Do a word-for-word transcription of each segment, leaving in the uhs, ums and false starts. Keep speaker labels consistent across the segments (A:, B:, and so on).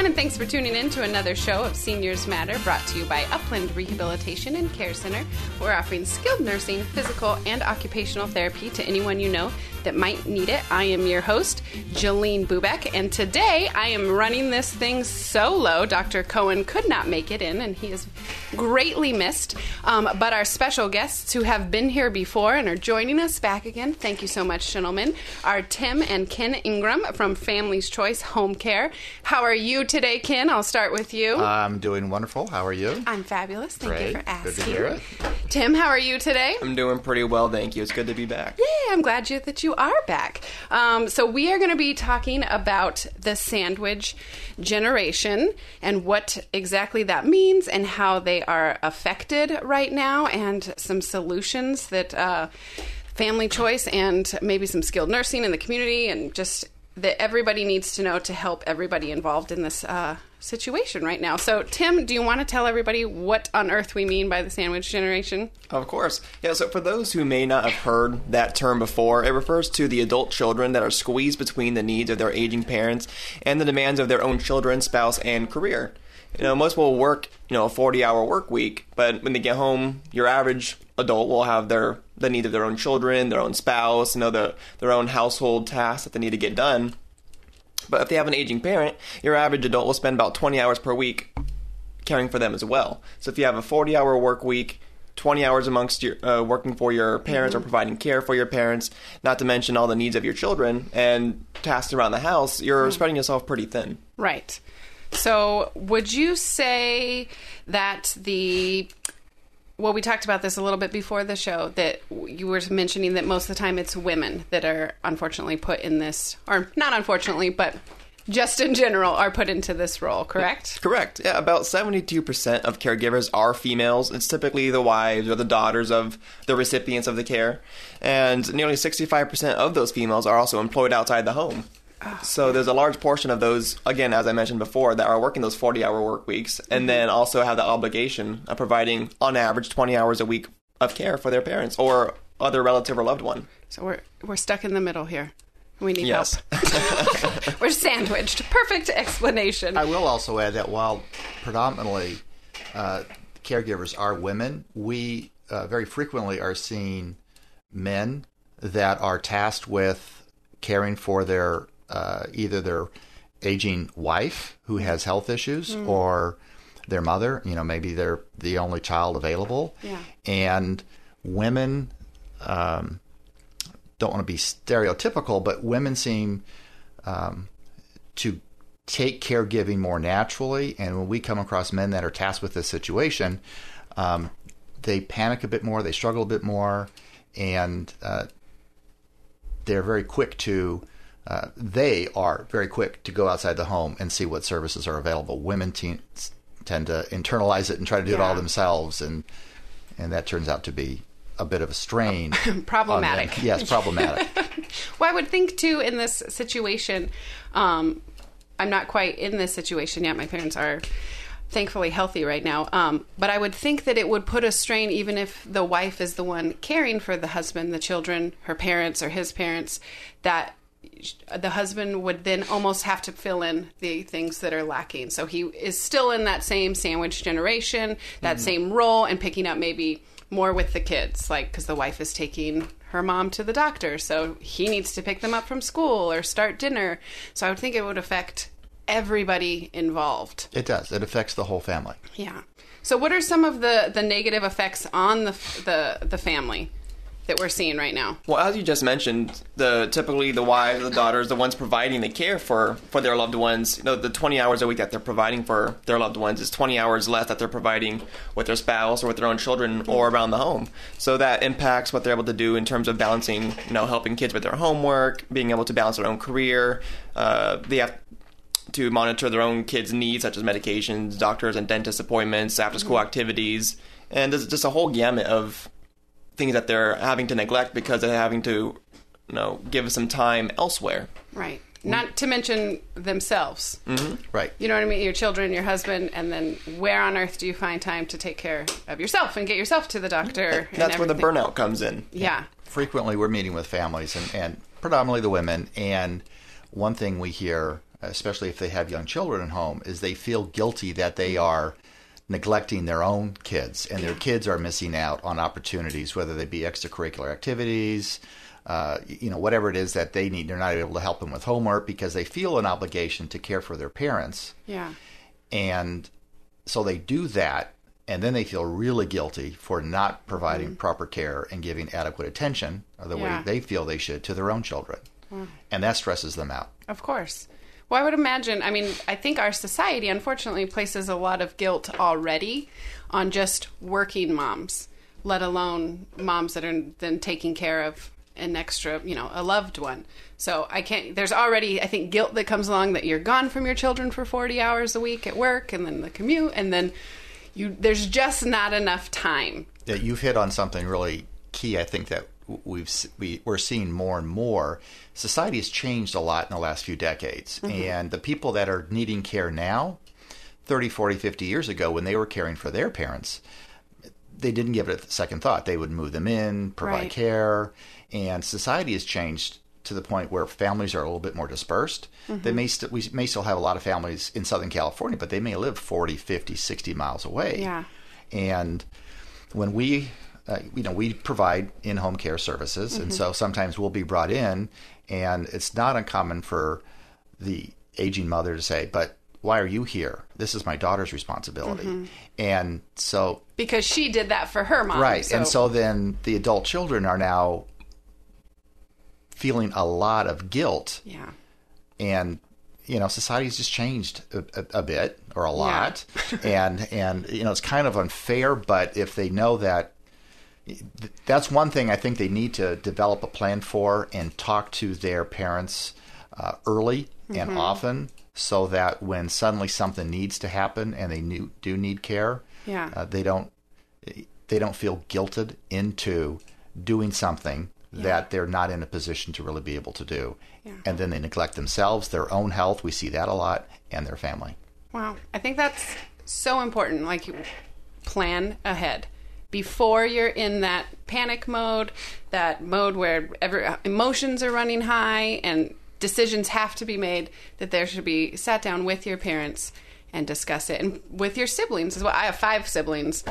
A: everyone, and thanks for tuning in to another show of Seniors Matter, brought to you by Upland Rehabilitation and Care Center. We're offering skilled nursing, physical, and occupational therapy to anyone you know that might need it. I am your host, Jolene Bubeck, and today I am running this thing solo. Doctor Cohen could not make it in, and he is greatly missed. Um, but our special guests who have been here before and are joining us back again, thank you so much, gentlemen, are Tim and Ken Ingram from Family's Choice Home Care. How are you today, Ken? I'll start with you.
B: I'm doing wonderful. How are you?
A: I'm fabulous. Thank
B: Great.
A: you for asking.
B: Good to hear it.
A: Tim, how are you today?
C: I'm doing pretty well, thank you. It's good to be back.
A: Yeah, I'm glad you, that you are back. Um, so we are going to be talking about the sandwich generation and what exactly that means and how they are affected right now, and some solutions that uh, Family Choice and maybe some skilled nursing in the community and just that everybody needs to know to help everybody involved in this uh, situation right now. So, Tim, do you want to tell everybody what on earth we mean by the sandwich generation?
C: Of course. Yeah, so for those who may not have heard that term before, it refers to the adult children that are squeezed between the needs of their aging parents and the demands of their own children, spouse, and career. You know, most will work, you know, a forty-hour work week, but when they get home, your average adult will have their the needs of their own children, their own spouse, you know, the, their own household tasks that they need to get done. But if they have an aging parent, your average adult will spend about twenty hours per week caring for them as well. So if you have a forty-hour work week, twenty hours amongst your uh, working for your parents, mm-hmm. or providing care for your parents, not to mention all the needs of your children and tasks around the house, you're mm-hmm. spreading yourself pretty thin.
A: Right. So would you say that the... Well, we talked about this a little bit before the show, that you were mentioning that most of the time it's women that are unfortunately put in this, or not unfortunately, but just in general are put into this role, correct?
C: Correct. Yeah, about seventy-two percent of caregivers are females. It's typically the wives or the daughters of the recipients of the care. And nearly sixty-five percent of those females are also employed outside the home. So there's a large portion of those, again, as I mentioned before, that are working those forty-hour work weeks and then also have the obligation of providing, on average, twenty hours a week of care for their parents or other relative or loved one.
A: So we're we're stuck in the middle here. We need
C: yes.
A: help. We're sandwiched. Perfect explanation.
B: I will also add that while predominantly uh, caregivers are women, we uh, very frequently are seeing men that are tasked with caring for their Uh, either their aging wife who has health issues mm. or their mother. You know, maybe they're the only child available.
A: Yeah.
B: And women, um, don't want to be stereotypical, but women seem um, to take caregiving more naturally. And when we come across men that are tasked with this situation, um, they panic a bit more, they struggle a bit more, and uh, they're very quick to Uh, they are very quick to go outside the home and see what services are available. Women te- tend to internalize it and try to do
A: yeah.
B: it all themselves, and and that turns out to be a bit of a strain.
A: Problematic.
B: Yes, problematic.
A: Well, I would think, too, in this situation, um, I'm not quite in this situation yet. My parents are thankfully healthy right now. Um, but I would think that it would put a strain even if the wife is the one caring for the husband, the children, her parents, or his parents, that the husband would then almost have to fill in the things that are lacking. So he is still in that same sandwich generation, that mm-hmm. same role, and picking up maybe more with the kids, like, because the wife is taking her mom to the doctor, so he needs to pick them up from school or start dinner. So I would think it would affect everybody involved.
B: It does. It affects the whole family.
A: Yeah. So what are some of the, the negative effects on the the the family that we're seeing right now?
C: Well, as you just mentioned, the typically the wives, the daughters, the ones providing the care for, for their loved ones, you know, the twenty hours a week that they're providing for their loved ones is twenty hours less that they're providing with their spouse or with their own children or around the home. So that impacts what they're able to do in terms of balancing, you know, helping kids with their homework, being able to balance their own career. Uh, they have to monitor their own kids' needs, such as medications, doctors and dentist appointments, after-school mm-hmm. activities, and there's just a whole gamut of things that they're having to neglect because they're having to, you know, give some time elsewhere.
A: Right. Not to mention themselves.
B: Mm-hmm. Right.
A: You know what I mean? Your children, your husband, and then where on earth do you find time to take care of yourself and get yourself to the doctor?
C: That's where the burnout comes in.
A: Yeah.
B: Frequently we're meeting with families, and, and predominantly the women, and one thing we hear especially if they have young children at home, is they feel guilty that they are neglecting their own kids, and their kids are missing out on opportunities, whether they be extracurricular activities, uh, you know, whatever it is that they need. They're not able to help them with homework because they feel an obligation to care for their parents.
A: Yeah.
B: And so they do that, and then they feel really guilty for not providing mm-hmm. proper care and giving adequate attention, or the yeah. way they feel they should, to their own children. Wow. And that stresses them out.
A: Of course. Well, I would imagine, I mean, I think our society, unfortunately, places a lot of guilt already on just working moms, let alone moms that are then taking care of an extra, you know, a loved one. So I can't, there's already, I think, guilt that comes along that you're gone from your children for forty hours a week at work, and then the commute, and then you, there's just not enough time.
B: Yeah, you've hit on something really key, I think, that we've we, we're seeing more and more. Society has changed a lot in the last few decades, mm-hmm. and the people that are needing care now, thirty, forty, fifty years ago, when they were caring for their parents, they didn't give it a second thought. They would move them in, provide
A: right.
B: care, and society has changed to the point where families are a little bit more dispersed. Mm-hmm. They may st- we may still have a lot of families in Southern California, but they may live forty, fifty, sixty miles away.
A: Yeah.
B: And when we Uh, you know, we provide in-home care services, mm-hmm. and so sometimes we'll be brought in, and it's not uncommon for the aging mother to say, but why are you here? This is my daughter's responsibility. Mm-hmm. And so...
A: Because she did that for her mom.
B: Right,
A: so.
B: and so then the adult children are now feeling a lot of guilt.
A: Yeah. And...
B: You know, society's just changed a, a, a bit, or a lot, yeah. and, and, you know, it's kind of unfair, but if they know that, that's one thing I think they need to develop a plan for and talk to their parents uh, early mm-hmm. and often, so that when suddenly something needs to happen and they new, do need care,
A: yeah. uh,
B: they don't they don't feel guilted into doing something yeah. that they're not in a position to really be able to do. Yeah. And then they neglect themselves, their own health. We see that a lot, and their family.
A: Wow. I think that's so important. Like, plan ahead. Before you're in that panic mode, that mode where every, emotions are running high and decisions have to be made, that there should be sat down with your parents and discuss it. And with your siblings as well. I have five siblings.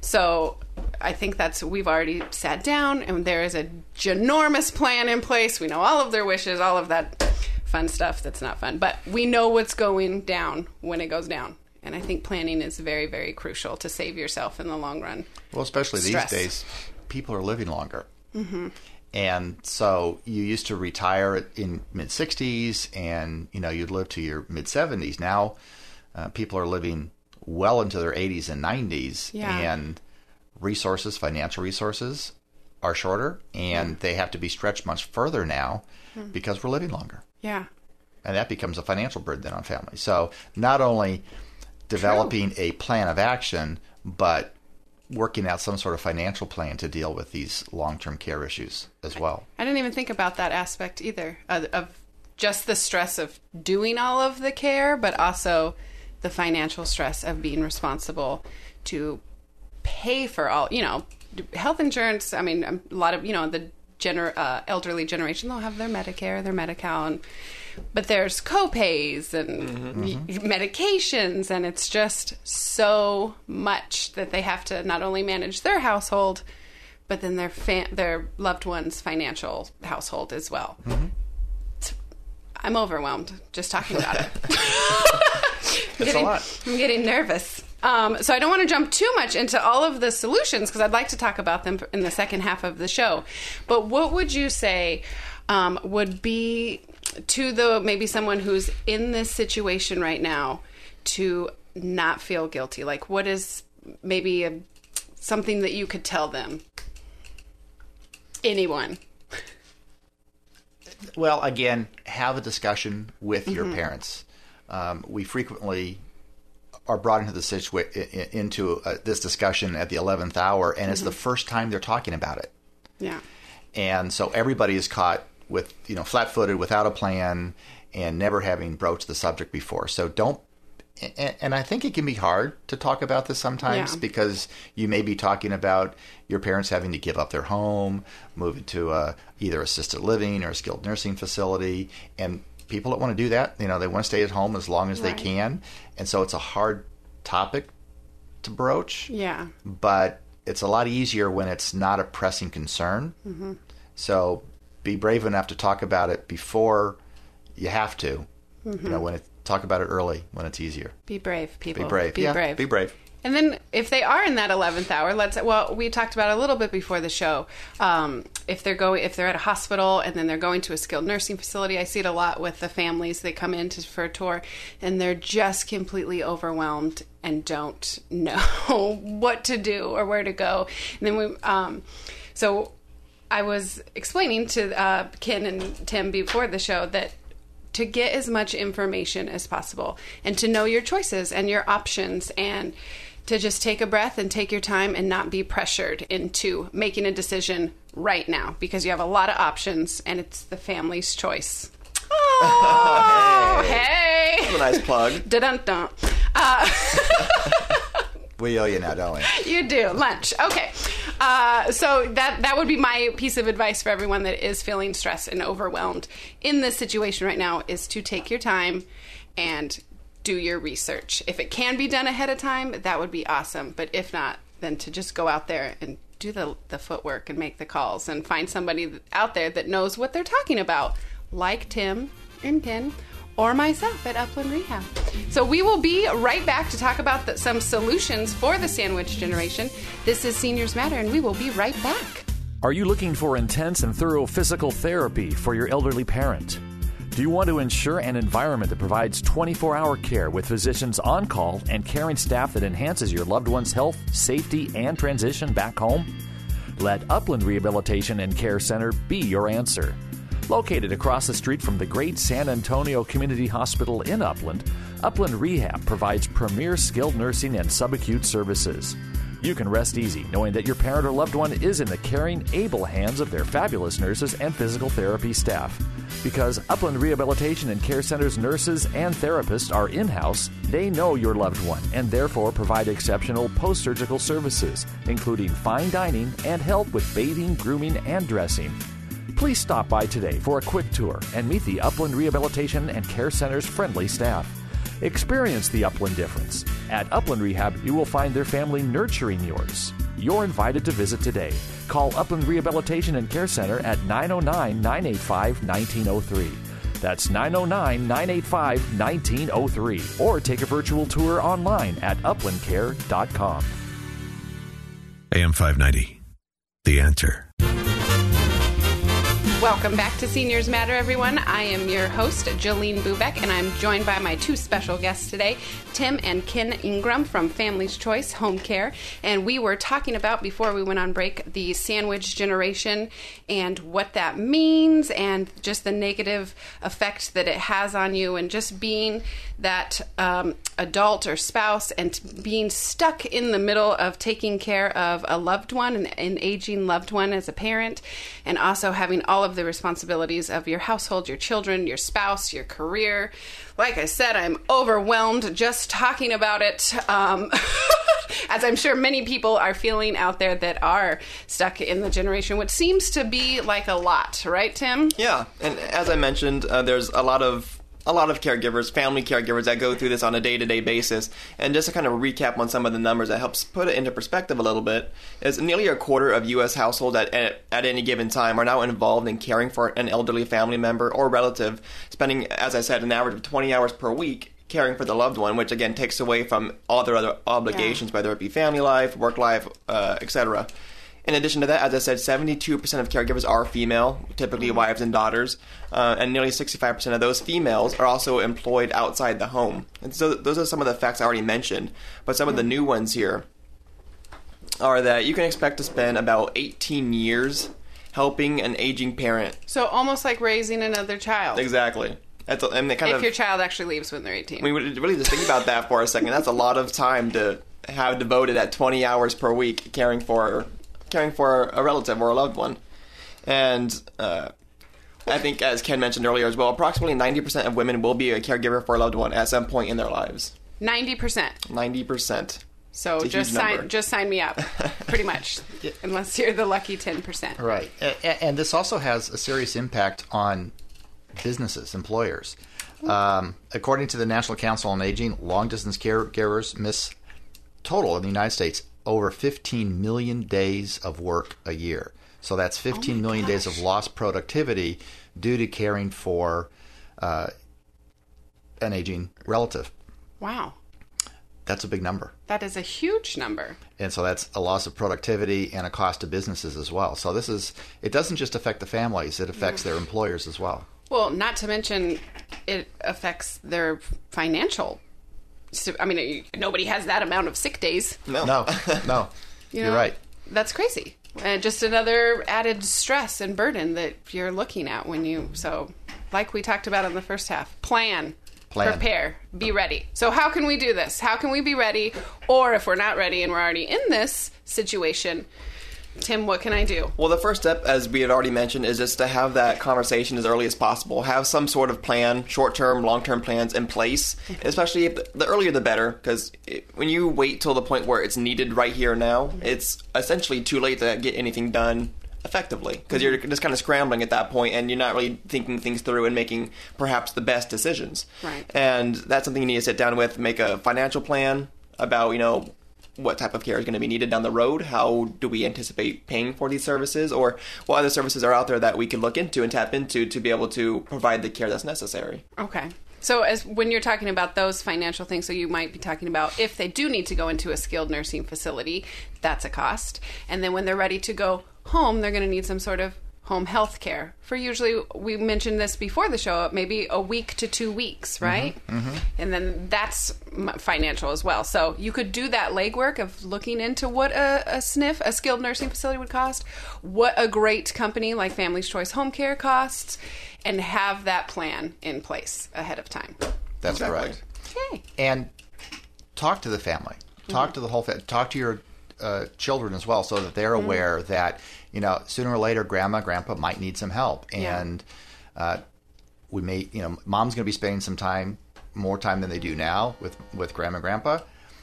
A: So I think that's, we've already sat down and there is a ginormous plan in place. We know all of their wishes, all of that fun stuff that's not fun. But we know what's going down when it goes down. And I think planning is very, very crucial to save yourself in the long run.
B: Well, especially
A: Stress.
B: these days, people are living longer.
A: Mm-hmm.
B: And so you used to retire in mid-sixties and, you know, you'd live to your mid-seventies. Now uh, people are living well into their eighties and nineties.
A: Yeah.
B: And resources, financial resources are shorter, and they have to be stretched much further now mm-hmm. because we're living longer.
A: Yeah.
B: And that becomes a financial burden then on families. So not only developing True. a plan of action, but working out some sort of financial plan to deal with these long-term care issues as well.
A: I, I didn't even think about that aspect either, uh, of just the stress of doing all of the care, but also the financial stress of being responsible to pay for all, you know, health insurance. I mean, a lot of, you know, the gener- uh, elderly generation, they'll have their Medicare, their Medi-Cal, and but there's co-pays and mm-hmm. medications, and it's just so much that they have to not only manage their household, but then their fa- their loved ones' financial household as well.
B: Mm-hmm.
A: I'm overwhelmed just talking about it.
B: It's
A: getting,
B: a lot.
A: I'm getting nervous. Um, so I don't want to jump too much into all of the solutions because I'd like to talk about them in the second half of the show. But what would you say um, would be to the maybe someone who's in this situation right now to not feel guilty? Like, what is maybe a, something that you could tell them? Anyone?
B: Well, again, have a discussion with
A: Mm-hmm.
B: your parents. Um, we frequently are brought into the situa- into uh, this discussion at the eleventh hour, and mm-hmm. it's the first time they're talking about it.
A: Yeah.
B: And so everybody is caught with, you know, flat-footed, without a plan, and never having broached the subject before. So don't, and, and I think it can be hard to talk about this sometimes
A: Yeah.
B: because you may be talking about your parents having to give up their home, move into a, either assisted living or a skilled nursing facility, and people that want to do that. You know, they want to stay at home as long as
A: Right.
B: they can. And so it's a hard topic to broach.
A: Yeah.
B: But it's a lot easier when it's not a pressing concern. Mm-hmm. So be brave enough to talk about it before you have to. Mm-hmm. You know, when it, talk about it early when it's easier.
A: Be brave, people.
B: Be brave.
A: Be
B: yeah,
A: brave.
B: Be brave.
A: And then if they are in that eleventh hour, let's well, we talked about it a little bit before the show. Um, if they're going, if they're at a hospital and then they're going to a skilled nursing facility, I see it a lot with the families. They come in to, for a tour and they're just completely overwhelmed and don't know what to do or where to go. And then we, um, so I was explaining to uh, Ken and Tim before the show that to get as much information as possible and to know your choices and your options and to just take a breath and take your time and not be pressured into making a decision right now because you have a lot of options and it's the family's choice. Oh, hey!
C: That's a nice plug.
A: Dun-dun-dun. Uh,
B: We owe you now, don't we?
A: You do. Lunch. Okay. Uh, so that that would be my piece of advice for everyone that is feeling stressed and overwhelmed in this situation right now is to take your time and do your research. If it can be done ahead of time, that would be awesome. But if not, then to just go out there and do the, the footwork and make the calls and find somebody out there that knows what they're talking about, like Tim and Ken or myself at Upland Rehab. So we will be right back to talk about the, some solutions for the sandwich generation. This is Seniors Matter, and we will be right back.
D: Are you looking for intense and thorough physical therapy for your elderly parent? Do you want to ensure an environment that provides twenty-four hour care with physicians on call and caring staff that enhances your loved one's health, safety, and transition back home? Let Upland Rehabilitation and Care Center be your answer. Located across the street from the great San Antonio Community Hospital in Upland, Upland Rehab provides premier skilled nursing and subacute services. You can rest easy knowing that your parent or loved one is in the caring, able hands of their fabulous nurses and physical therapy staff. Because Upland Rehabilitation and Care Center's nurses and therapists are in-house, they know your loved one and therefore provide exceptional post-surgical services, including fine dining and help with bathing, grooming, and dressing. Please stop by today for a quick tour and meet the Upland Rehabilitation and Care Center's friendly staff. Experience the Upland difference. At Upland Rehab, you will find their family nurturing yours. You're invited to visit today. Call Upland Rehabilitation and Care Center at nine oh nine, nine eight five, one nine oh three. That's nine oh nine, nine eight five, one nine oh three. Or take a virtual tour online at upland care dot com.
E: A M five ninety, The Answer.
A: Welcome back to Seniors Matter, everyone. I am your host, Jolene Bubeck, and I'm joined by my two special guests today, Tim and Ken Ingram from Family's Choice Home Care. And we were talking about, before we went on break, the sandwich generation and what that means and just the negative effect that it has on you and just being that um, adult or spouse and being stuck in the middle of taking care of a loved one, an, an aging loved one as a parent, and also having all of the responsibilities of your household, your children, your spouse, your career. Like I said, I'm overwhelmed just talking about it, um, as I'm sure many people are feeling out there that are stuck in the generation, which seems to be like a lot, right, Tim?
C: Yeah, and as I mentioned, uh, there's a lot of a lot of caregivers, family caregivers that go through this on a day-to-day basis. And just to kind of recap on some of the numbers that helps put it into perspective a little bit, is nearly a quarter of U S households at, at, at any given time are now involved in caring for an elderly family member or relative, spending, as I said, an average of twenty hours per week caring for the loved one, which again takes away from all their other obligations, yeah. whether it be family life, work life, uh, et cetera. In addition to that, as I said, seventy-two percent of caregivers are female, typically mm-hmm. wives and daughters, uh, and nearly sixty-five percent of those females are also employed outside the home. And so those are some of the facts I already mentioned, but some mm-hmm. of the new ones here are that you can expect to spend about eighteen years helping an aging parent.
A: So almost like raising another child.
C: Exactly. That's a, and they kind
A: if
C: of,
A: your child actually leaves when they're eighteen.
C: We would really just think about that for a second. That's a lot of time to have devoted at twenty hours per week caring for caring for a relative or a loved one. And uh, I think, as Ken mentioned earlier as well, approximately ninety percent of women will be a caregiver for a loved one at some point in their lives.
A: ninety percent?
C: ninety percent.
A: So just sign, just sign me up, pretty much, unless you're the lucky ten percent.
B: Right. And, and this also has a serious impact on businesses, employers. Um, according to the National Council on Aging, long-distance caregivers miss total in the United States over fifteen million days of work a year. So that's fifteen
A: oh
B: million
A: gosh.
B: days of lost productivity due to caring for uh, an aging relative.
A: Wow.
B: That's a big number.
A: That is a huge number.
B: And so that's a loss of productivity and a cost to businesses as well. So this is, it doesn't just affect the families, it affects their employers as well.
A: Well, not to mention it affects their financial. I mean, nobody has that amount of sick days.
C: No.
B: No, no.
A: You
B: You're
A: know,
B: right.
A: That's crazy. And just another added stress and burden that you're looking at when you, so like we talked about in the first half, plan.
B: Plan.
A: Prepare. Be ready. So how can we do this? How can we be ready? Or if we're not ready and we're already in this situation, Tim, what can I do?
C: Well, the first step, as we had already mentioned, is just to have that conversation as early as possible. Have some sort of plan, short-term, long-term plans in place, especially if the, the earlier the better, because when you wait till the point where it's needed right here and now, it's essentially too late to get anything done effectively, because you're just kind of scrambling at that point and you're not really thinking things through and making perhaps the best decisions.
A: Right.
C: And that's something you need to sit down with, make a financial plan about, you know, what type of care is going to be needed down the road, how do we anticipate paying for these services, or what other services are out there that we can look into and tap into to be able to provide the care that's necessary.
A: Okay. So as when you're talking about those financial things, so you might be talking about if they do need to go into a skilled nursing facility, that's a cost. And then when they're ready to go home, they're going to need some sort of home health care for usually, we mentioned this before the show, maybe a week to two weeks, right? Mm-hmm, mm-hmm. And then that's financial as well. So you could do that legwork of looking into what a, a S N F, a skilled nursing facility would cost, what a great company like Family's Choice Home Care costs, and have that plan in place ahead of time.
B: That's
C: Exactly.
B: correct.
A: Okay.
B: And talk to the family. Talk mm-hmm. to the whole family. Talk to your uh, children as well, so that they're mm-hmm. aware that, you know, sooner or later, grandma, grandpa might need some help. And yeah. uh, we may, you know, mom's going to be spending some time, more time than they do now with, with grandma and grandpa.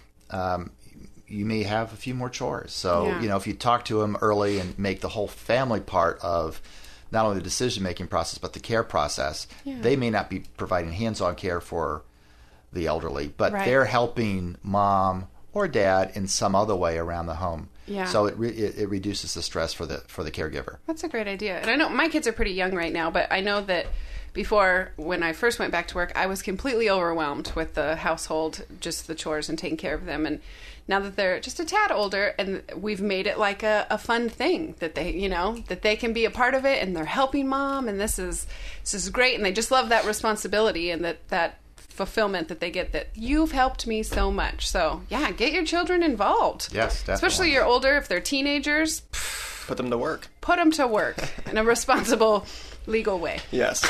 B: Um, you may have a few more chores. So,
A: yeah.
B: you know, if you talk to them early and make the whole family part of not only the decision-making process, but the care process, yeah. they may not be providing hands-on care for the elderly, but
A: right.
B: they're helping mom or dad in some other way around the home.
A: Yeah.
B: So it, re- it it reduces the stress for the for the caregiver.
A: That's a great idea. And I know my kids are pretty young right now, but I know that before, when I first went back to work, I was completely overwhelmed with the household, just the chores and taking care of them. And now that they're just a tad older, and we've made it like a, a fun thing that they, you know, that they can be a part of it, and they're helping mom, and this is this is great, and they just love that responsibility and that that fulfillment that they get, that you've helped me so much. So yeah, get your children involved.
B: Yes, definitely.
A: Especially you're older, if they're teenagers,
C: Put them to work.
A: put them to work in a responsible, legal way.
C: Yes.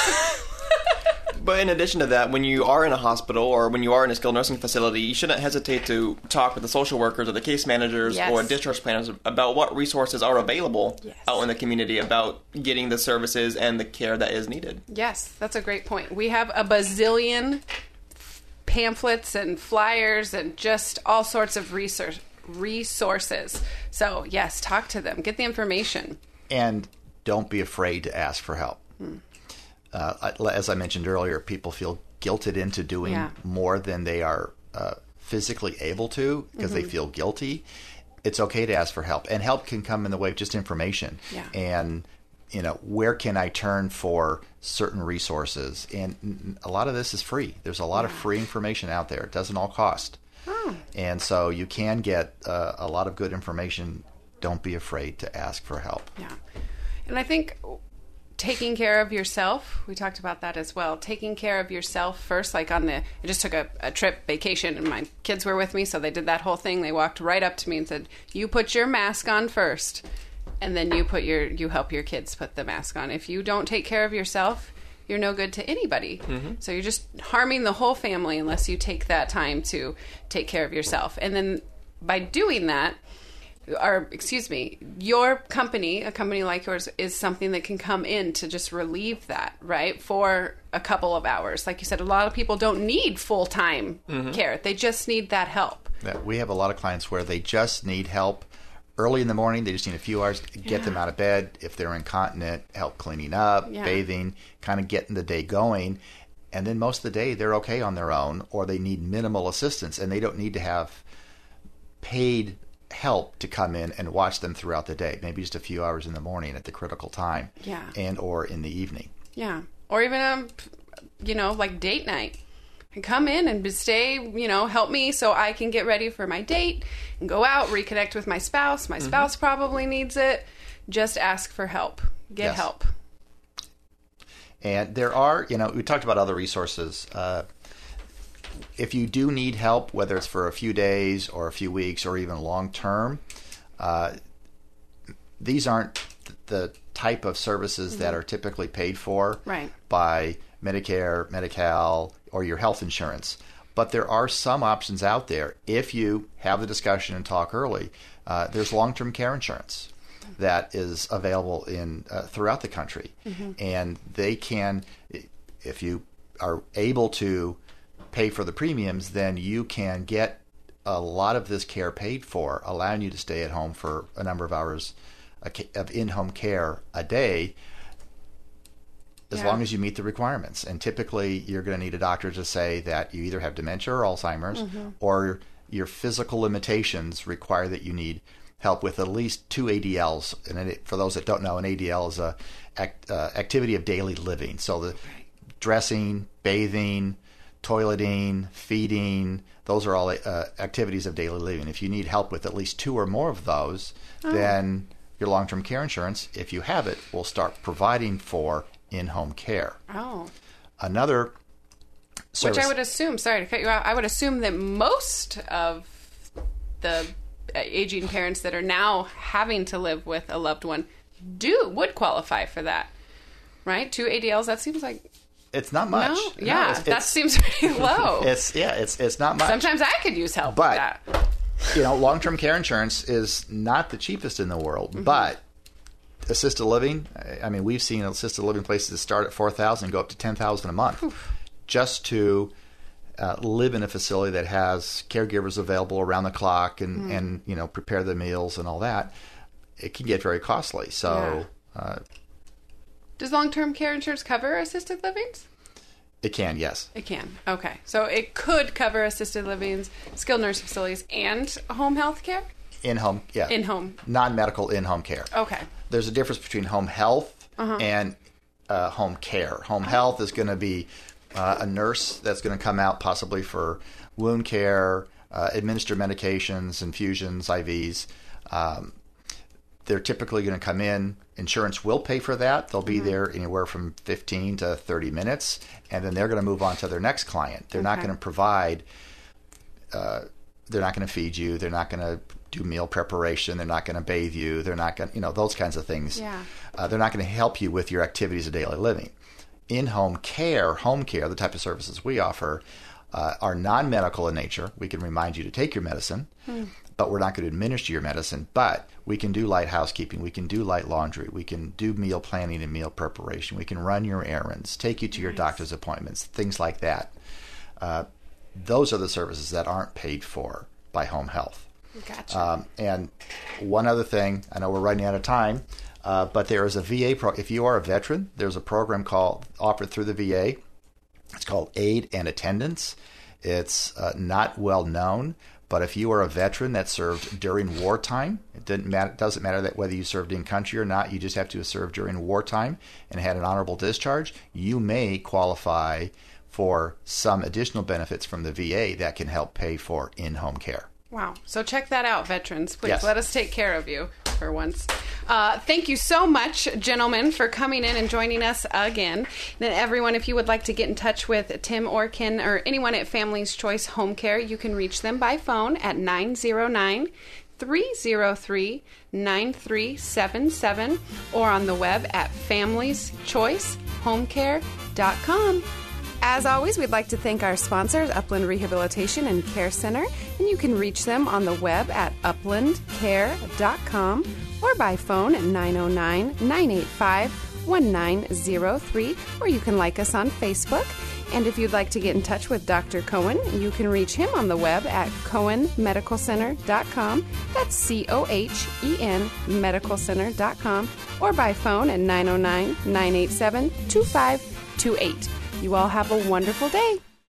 C: But in addition to that, when you are in a hospital or when you are in a skilled nursing facility, you shouldn't hesitate to talk with the social workers or the case managers
A: Yes.
C: or discharge planners about what resources are available
A: Yes.
C: out in the community about getting the services and the care that is needed.
A: Yes, that's a great point. We have a bazillion pamphlets and flyers and just all sorts of research resources. So yes, talk to them, get the information.
B: And don't be afraid to ask for help. Hmm. Uh, as I mentioned earlier, people feel guilted into doing
A: Yeah.
B: more than they are uh, physically able to because mm-hmm. they feel guilty. It's okay to ask for help, and help can come in the way of just information.
A: Yeah.
B: And you know, where can I turn for certain resources? And a lot of this is free. There's a lot
A: yeah.
B: of free information out there. It doesn't all cost.
A: Oh.
B: And so you can get uh, a lot of good information. Don't be afraid to ask for help.
A: Yeah. And I think taking care of yourself, we talked about that as well. Taking care of yourself first, like on the, I just took a, a trip vacation and my kids were with me, so they did that whole thing. They walked right up to me and said, you put your mask on first, and then you put your, you help your kids put the mask on. If you don't take care of yourself, you're no good to anybody. Mm-hmm. So you're just harming the whole family unless you take that time to take care of yourself. And then by doing that, or excuse me, your company, a company like yours, is something that can come in to just relieve that, right, for a couple of hours. Like you said, a lot of people don't need full-time mm-hmm. care. They just need that help.
B: Yeah, we have a lot of clients where they just need help early in the morning, they just need a few hours to get
A: Yeah.
B: them out of bed. If they're incontinent, help cleaning up,
A: Yeah.
B: bathing, kind of getting the day going. And then most of the day, they're okay on their own, or they need minimal assistance, and they don't need to have paid help to come in and watch them throughout the day. Maybe just a few hours in the morning at the critical time,
A: Yeah.
B: and or in the evening.
A: Yeah. Or even, um, you know, like date night. And come in and stay, you know, help me so I can get ready for my date and go out, reconnect with my spouse. My spouse probably needs it. Just ask for help. Get
B: Yes.
A: help.
B: And there are, you know, we talked about other resources. Uh, if you do need help, whether it's for a few days or a few weeks or even long term, uh, these aren't the type of services mm-hmm. that are typically paid for
A: right.
B: by Medicare, Medi-Cal, or your health insurance. But there are some options out there. If you have the discussion and talk early, uh, there's long-term care insurance that is available in uh, throughout the country. Mm-hmm. And they can, if you are able to pay for the premiums, then you can get a lot of this care paid for, allowing you to stay at home for a number of hours of in-home care a day, as
A: yeah.
B: long as you meet the requirements. And typically, you're going to need a doctor to say that you either have dementia or Alzheimer's, mm-hmm. or your physical limitations require that you need help with at least two A D Ls. And it, for those that don't know, an A D L is a act, uh, activity of daily living. So the dressing, bathing, toileting, feeding, those are all uh, activities of daily living. If you need help with at least two or more of those, oh. then your long-term care insurance, if you have it, will start providing for in-home care.
A: Oh.
B: Another service.
A: Which I would assume, sorry to cut you out, I would assume that most of the aging parents that are now having to live with a loved one do, would qualify for that, right? Two A D Ls, that seems like...
B: It's not much.
A: No? Yeah,
B: no, it's,
A: that
B: it's,
A: seems pretty low.
B: It's Yeah, it's it's not much.
A: Sometimes I could use help
B: but,
A: with that.
B: You know, long-term care insurance is not the cheapest in the world, mm-hmm. but assisted living, I mean, we've seen assisted living places that start at four thousand dollars and go up to ten thousand dollars a month. Oof. Just to uh, live in a facility that has caregivers available around the clock and, mm. and, you know, prepare the meals and all that. It can get very costly. So, yeah. uh,
A: does long-term care insurance cover assisted livings?
B: It can, yes.
A: It can. Okay. So it could cover assisted livings, skilled nursing facilities, and home health care?
B: In-home, yeah.
A: In-home.
B: Non-medical in-home care.
A: Okay.
B: There's a difference between home health
A: uh-huh.
B: and uh, home care. Home health is going to be uh, a nurse that's going to come out possibly for wound care, uh, administer medications, infusions, I Vs. Um, they're typically going to come in. Insurance will pay for that. They'll be mm-hmm. there anywhere from fifteen to thirty minutes, and then they're going to move on to their next client. They're okay. not going to provide, uh, they're not going to feed you. They're not going to do meal preparation. They're not going to bathe you. They're not going to, you know, those kinds of things.
A: Yeah.
B: Uh, they're not going to help you with your activities of daily living. In-home care, home care, the type of services we offer, uh, are non-medical in nature. We can remind you to take your medicine, hmm. but we're not going to administer your medicine. But we can do light housekeeping. We can do light laundry. We can do meal planning and meal preparation. We can run your errands, take you to nice. your doctor's appointments, things like that. Uh, those are the services that aren't paid for by home health.
A: Gotcha.
B: Um, and one other thing, I know we're running out of time, uh, but there is a V A pro. If you are a veteran, there's a program called offered through the V A. It's called Aid and Attendance. It's uh, not well known, but if you are a veteran that served during wartime, it didn't matter. It doesn't matter that whether you served in country or not. You just have to have served during wartime and had an honorable discharge. You may qualify for some additional benefits from the V A that can help pay for in-home care.
A: Wow. So check that out, veterans. Please
B: yes.
A: let us take care of you for once. Uh, thank you so much, gentlemen, for coming in and joining us again. And everyone, if you would like to get in touch with Tim or Ken or anyone at Family's Choice Home Care, you can reach them by phone at nine zero nine, three zero three, nine three seven seven or on the web at families choice home care dot com. As always, we'd like to thank our sponsors, Upland Rehabilitation and Care Center, and you can reach them on the web at upland care dot com or by phone at nine oh nine, nine eight five, one nine zero three, or you can like us on Facebook. And if you'd like to get in touch with Doctor Cohen, you can reach him on the web at cohen medical center dot com. That's C O H E N medical center dot com, or by phone at nine oh nine, nine eight seven, two five two eight. You all have a wonderful day.